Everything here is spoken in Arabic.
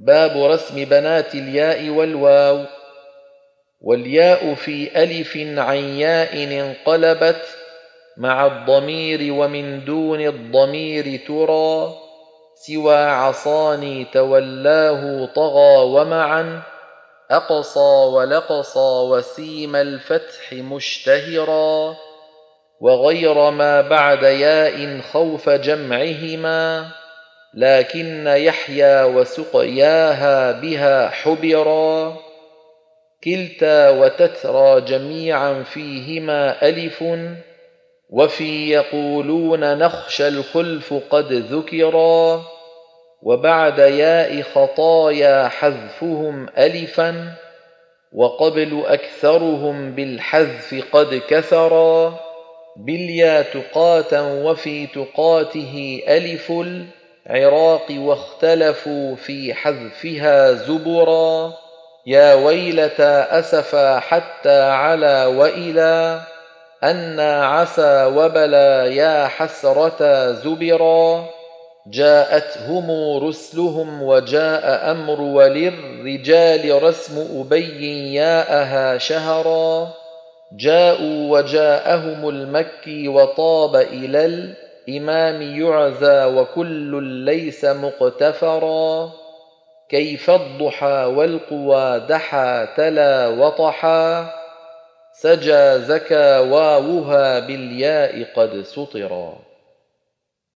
باب رسم بنات الياء والواو. والياء في ألف عن ياء انقلبت مع الضمير ومن دون الضمير ترى، سوى عصاني تولاه طغى ومعا أقصى ولقصى وسيم الفتح مشتهرا، وغير ما بعد ياء خوف جمعهما، لكن يحيى وسقياها بها حبرا، كلتا وتترى جميعا فيهما ألف، وفي يقولون نخشى الخلف قد ذكرا، وبعد ياء خطايا حذفهم ألفا، وقبل أكثرهم بالحذف قد كثرا، باليا تقاتا وفي تقاته ألف العراق، واختلفوا في حذفها زبرا، يا ويلتا أسفا حتى على وإلى أنا عسى وبلا يا حسرة زبرا، جاءتهم رسلهم وجاء أمر وللرجال رسم أبي ياءها شهرا، جاءوا وجاءهم المكي وطاب إلى الإمام يعزى وكل ليس مقتفرا، كيف الضحى والقوى دحى تلا وطحا، سجى زكى واوها بالياء قد سطرا.